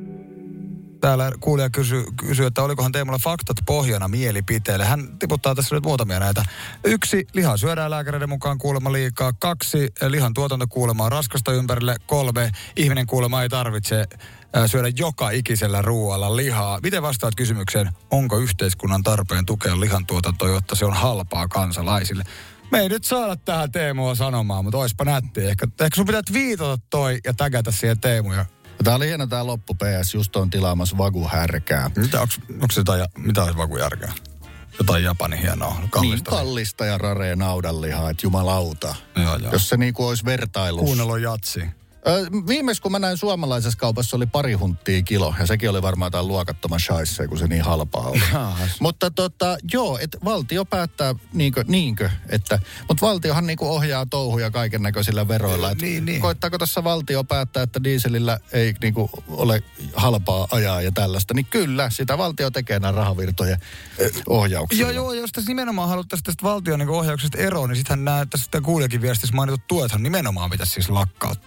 Täällä kuulija kysyy, kysy, että olikohan Teemulla faktat pohjana mielipiteelle. Hän tiputtaa tässä nyt muutamia näitä. Yksi, lihaa syödään lääkäreiden mukaan kuulemma liikaa. Kaksi, lihan tuotanto kuulemma on raskasta ympärille. Kolme, ihminen kuulemma ei tarvitse syödä joka ikisellä ruoalla lihaa. Miten vastaat kysymykseen, onko yhteiskunnan tarpeen tukea lihan tuotantoa, jotta se on halpaa kansalaisille? Me ei nyt saada tähän Teemua sanomaan, mutta oispa nättiä. Ehkä, ehkä sun pitää viitata toi ja tägätä siihen Teemuja. Tämä oli hieno tämä loppu, P S. Just on tilaamassa vaguhärkää. Mitä, onko, onko se jotain, mitä olisi vagujärkeä? Jotain Japanin hienoa, kallista. Niin kallista ja rarea naudanlihaa, että jumalauta. Joo, joo. Jos se niinku olisi vertailussa. Kuunnellut jatsi. Öö, viimeis kun mä näin suomalaisessa kaupassa oli pari hunttia kilo. Ja sekin oli varmaan jotain luokattoman shaisee, kun se niin halpaa oli. Mutta tota, joo, että valtio päättää niinkö, niinkö että, mutta valtiohan niinku ohjaa touhuja kaiken näköisillä veroilla. Et niin, niin. Koittaako tässä valtio päättää, että dieselillä ei niinku ole halpaa ajaa ja tällaista, niin kyllä, sitä valtio tekee nämä rahavirtojen ohjauksella. Joo, joo, jos tässä nimenomaan haluttaisiin tästä valtion niin ohjauksesta eroon, niin sittenhän nämä tässä kuulijakin viestissä mainitut tuethan nimenomaan pitäisi siis lakkauttaa. Niin.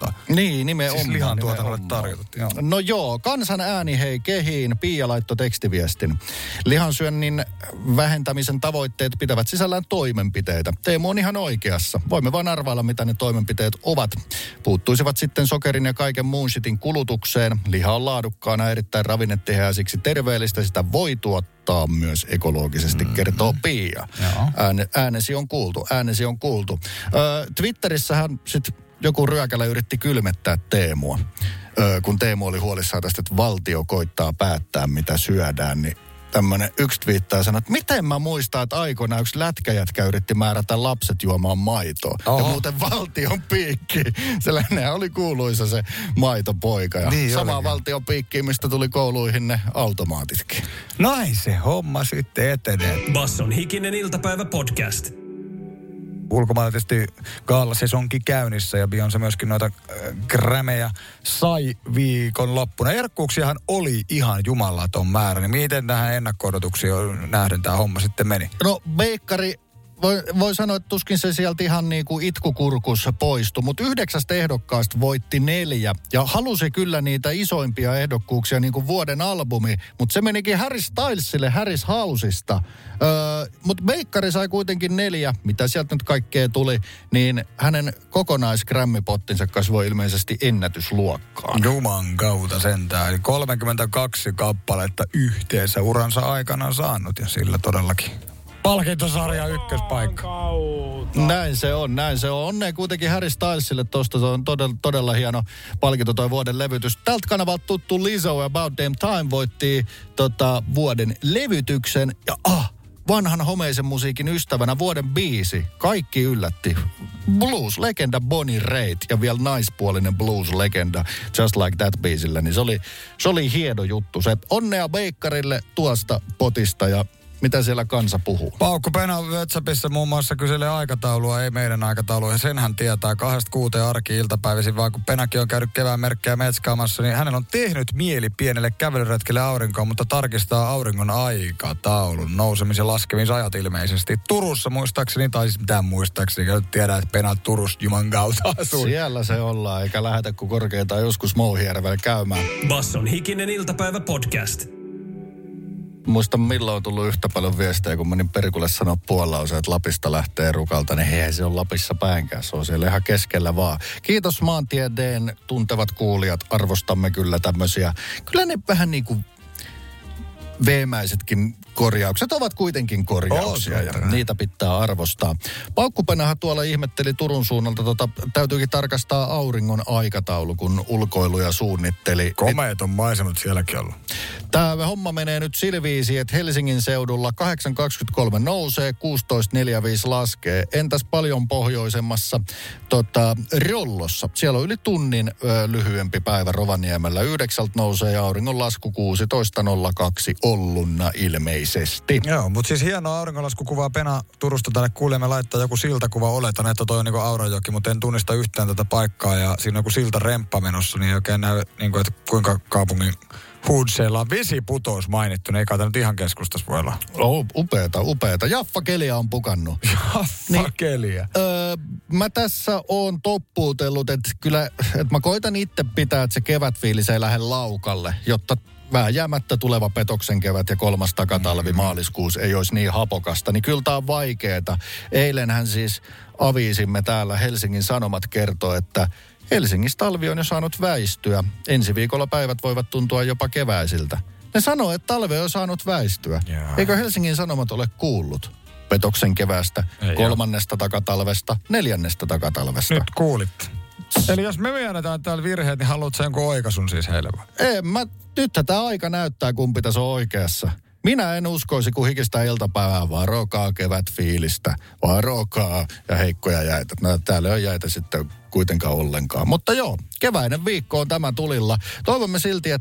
Niin, nimenomaan. Siis lihan tuotannolle tarkoitettu, joo. No joo, kansan ääni hei kehiin, Pia laittoi tekstiviestin. Lihansyönnin vähentämisen tavoitteet pitävät sisällään toimenpiteitä. Teemu on ihan oikeassa. Voimme vain arvailla, mitä ne toimenpiteet ovat. Puuttuisivat sitten sokerin ja kaiken muun shitin kulutukseen. Liha on laadukkaana erittäin ravinnetiheää, siksi terveellistä sitä voi tuottaa myös ekologisesti, mm-hmm. kertoo Pia. Ääne, äänesi on kuultu, äänesi on kuultu. Ö, Twitterissähän sitten joku ryökälä yritti kylmettää Teemua. Ö, kun Teemu oli huolissaan tästä, että valtio koittaa päättää, mitä syödään, niin tämmönen yksi twiittaa sanoi, että miten mä muistan, että aikoinaan yksi lätkäjätkä yritti määrätä lapset juomaan maitoa. Oho. Ja muuten valtion piikki. Sellainen oli kuuluisa se maitopoika. Ja niin sama valtion piikki, mistä tuli kouluihin ne automaatitkin. Näin se homma sitten etenee. Basson hikinen iltapäivä podcast. Ulkomailla tietysti gaalasesonki käynnissä ja Beyoncé myöskin noita äh, grämejä sai viikon loppuna. Erkkuuksiahan oli ihan jumalaton määrä, niin miten tähän ennakko-odotuksiin nähden tämä homma sitten meni? No Beikkari, voi, voi sanoa, että tuskin se sieltä ihan niin kuin itkukurkussa poistui, mutta yhdeksästä ehdokkaasta voitti neljä ja halusi kyllä niitä isoimpia ehdokkuuksia niin kuin vuoden albumi, mutta se menikin Harry Stylesille Harry's Houseista. Öö, mutta Beikkari sai kuitenkin neljä, mitä sieltä nyt kaikkea tuli, niin hänen kokonaisgrämmipottinsa kasvoi ilmeisesti ennätysluokkaan. Juman kautta sentään. Eli kolmekymmentäkaksi kappaletta yhteensä uransa aikana saanut ja sillä todellakin palkintosarja ykköspaikka. Näin se on, näin se on. Onnea kuitenkin Harry Stylesille tosta. Se on todella, todella hieno palkinto toi vuoden levytys. Tältä kanavalta tuttu Lizzo ja About Damn Time voitti tota, vuoden levytyksen. Ja ah, vanhan homeisen musiikin ystävänä vuoden biisi. Kaikki yllätti. Blues-legenda Bonnie Raitt ja vielä naispuolinen blues-legenda Just Like That biisillä. Niin se oli, se oli hieno juttu. Se onnea Beikkarille tuosta potista ja mitä siellä kansa puhuu? Paukku Pena WhatsAppissa muun muassa kyselee aikataulua, ei meidän aikataulua. Ja sen hän tietää kahdesta kuuteen arki-iltapäivisin, vaan kun Penakin on käynyt kevään merkkejä metskaamassa, niin hänellä on tehnyt mieli pienelle kävelyretkelle aurinkoon, mutta tarkistaa auringon aikataulun nousemis- ja laskemisajat ilmeisesti. Turussa muistaakseni, tai siis mitään muistaakseni, kun tiedän, että Pena Turusta juman kautta asuu. Siellä se ollaan, eikä lähetä kuin korkeintaan joskus Mouhijärvellä käymään. Basson hikinen iltapäivä podcast. Muistan milloin on tullut yhtä paljon viestejä, kun menin perikulle sanoa puolelause, että Lapista lähtee rukalta, niin hei, se on Lapissa päinkään, se on siellä ihan keskellä vaan. Kiitos maantieteen tuntevat kuulijat, arvostamme kyllä tämmöisiä. Kyllä ne vähän niin kuin veemäisetkin korjaukset ovat kuitenkin korjauksia oh, ja niitä pitää arvostaa. Paukkupenahan tuolla ihmetteli Turun suunnalta, tota, täytyykin tarkastaa auringon aikataulu, kun ulkoiluja suunnitteli. Komeet on maisemat sielläkin ollut. Tämä homma menee nyt sillä viisi, että Helsingin seudulla kahdeksan kaksikymmentäkolme nousee, kuusitoista neljäkymmentäviisi laskee. Entäs paljon pohjoisemmassa tota, Rollossa? Siellä on yli tunnin ö, lyhyempi päivä Rovaniemellä. Yhdeksältä nousee ja auringon lasku kuusitoista nolla kaksi Ollunna ilmeisesti. Joo, mutta siis hienoa auringonlaskukuvaa Pena Turusta tänne kuulemme laittaa joku siltakuva. Oletan, että toi on niinku Aurajoki, mutta en tunnista yhtään tätä paikkaa ja siinä on joku silta remppa menossa, niin ei oikein näy, niinku, että kuinka kaupungin Hoodseilla on vesiputous mainittu, niin ei kai nyt ihan keskustassa voi olla. Oh, upeeta, upeeta. Jaffa Kelia on pukannut. Jaffa Kelia. Niin, öö, mä tässä oon toppuutellut, että kyllä, että mä koitan itse pitää, että se kevätfiilis ei lähde laukalle, jotta vääjäämättä tuleva petoksen kevät ja kolmas takatalvi mm. maaliskuussa ei olisi niin hapokasta, niin kyllä tää on vaikeeta. Eilenhän siis aviisimme täällä Helsingin Sanomat kertoi, että Helsingissä talvi on jo saanut väistyä. Ensi viikolla päivät voivat tuntua jopa keväisiltä. Ne sanoo, että talve on saanut väistyä. Jaa. Eikö Helsingin Sanomat ole kuullut petoksen keväästä, ei kolmannesta ole. Takatalvesta, neljännestä takatalvesta? Nyt kuulit. Eli jos me myönnetään täällä virheet, niin haluat sen jonkun oikaisun siis heille vai? En mä, nyt tämä aika näyttää, kumpi tässä on oikeassa. Minä en uskoisi, kun hikistä iltapäivää, varokaa kevätfiilistä, varokaa ja heikkoja jäitä. No, täällä on jäitä sitten kuitenkaan ollenkaan. Mutta joo, keväinen viikko on tämä tulilla. Toivomme silti, että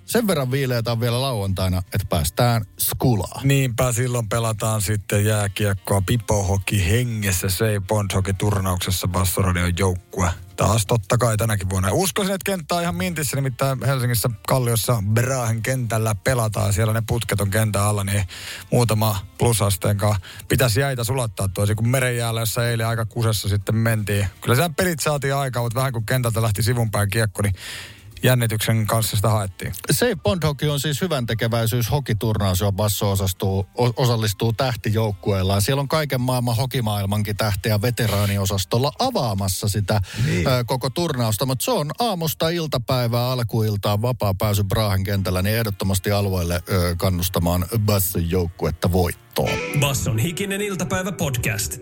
Sen verran viileätä on vielä lauantaina, että päästään skulaan. Niinpä silloin pelataan sitten jääkiekkoa pipohoki hengessä Sei Bondhoki turnauksessa Bassoradion joukkue. Taas totta kai tänäkin vuonna. Uskoisin, että kenttä on ihan mintissä, nimittäin Helsingissä Kalliossa Brahen kentällä pelataan. Siellä ne putket on kentän alla, niin muutama plusasteen kanssa pitäisi jäitä sulattaa toisin kuin merenjäällä, jossa eilen aika kusessa sitten mentiin. Kyllä siellä pelit saatiin aikaa, mutta vähän kun kentältä lähti sivunpäin kiekko, niin jännityksen kanssa sitä haettiin. Sei Bondhoki on siis hyvän tekeväisyys hokiturnaus, johon Basso osastuu, osallistuu tähtijoukkueellaan. Siellä on kaiken maailman hokimaailmankin tähteä veteraaniosastolla avaamassa sitä niin. ö, koko turnausta. Mutta se on aamusta iltapäivää alkuiltaan vapaa pääsy Brahen kentällä, niin ehdottomasti alueelle ö, kannustamaan Basson joukkuetta voittoon. Basson hikinen iltapäivä podcast.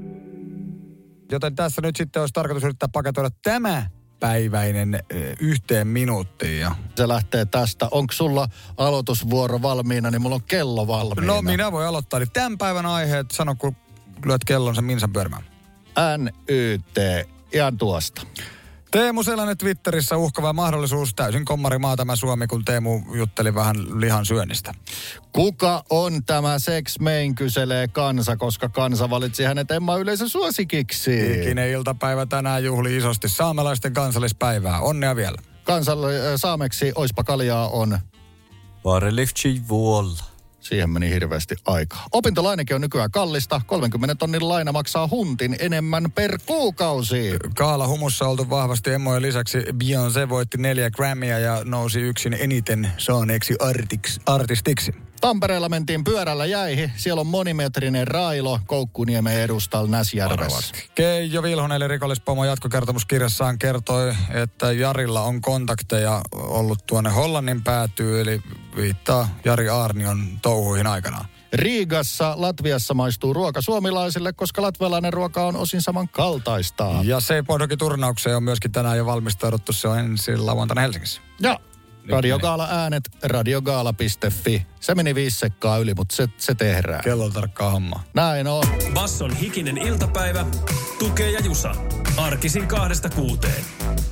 Joten tässä nyt sitten olisi tarkoitus yrittää paketoida tämä päiväinen yhteen minuuttiin. Ja se lähtee tästä. Onko sulla aloitusvuoro valmiina, niin mulla on kello valmiina. No minä voin aloittaa. Eli tämän päivän aiheet, sano kun lyöt kellon sen minsan pyörimään. N Y T, ihan tuosta. Teemu Selänne Twitterissä uhkava mahdollisuus. Täysin kommarimaa tämä Suomi, kun Teemu jutteli vähän lihan syönnistä. Kuka on tämä Sex Main, kyselee kansa, koska kansa valitsi hänet Emma yleisön suosikiksi. Ikinen iltapäivä tänään juhli isosti saamelaisten kansallispäivää. Onnea vielä. Kansalle, saameksi oispa kaljaa on. Varelifchi vuol. Siihen meni hirveästi aikaa. Opintolainakin on nykyään kallista. kolmenkymmenen tonnin laina maksaa huntin enemmän per kuukausi. Kaala humussa oltu vahvasti. Emmojen lisäksi Beyoncé voitti neljä Grammyä ja nousi yksin eniten saaneeksi artiks, artistiksi. Tampereella mentiin pyörällä jäihin. Siellä on monimetrinen railo Koukkuniemen edustalla Näsjärvessä. Keijo Vilhonen eli rikollispomo jatkokertomuskirjassaan kertoi, että Jarilla on kontakteja ollut tuonne Hollannin päätyy, eli viittaa Jari Aarnion touhuihin aikanaan. Riigassa, Latviassa maistuu ruoka suomalaisille, koska latvialainen ruoka on osin samankaltaista. Ja Sei Bondhoki turnaukseen on myöskin tänään jo valmistauduttu. Se on ensin lauantaina Helsingissä. Ja Radiogaala äänet, radiogaala piste fi. Se meni viisi sekkaa yli, mutta se, se tehdään. Kello on tarkkaa hommaa. Näin on. Basson hikinen iltapäivä. Tukee ja Jusa. Arkisin kahdesta kuuteen.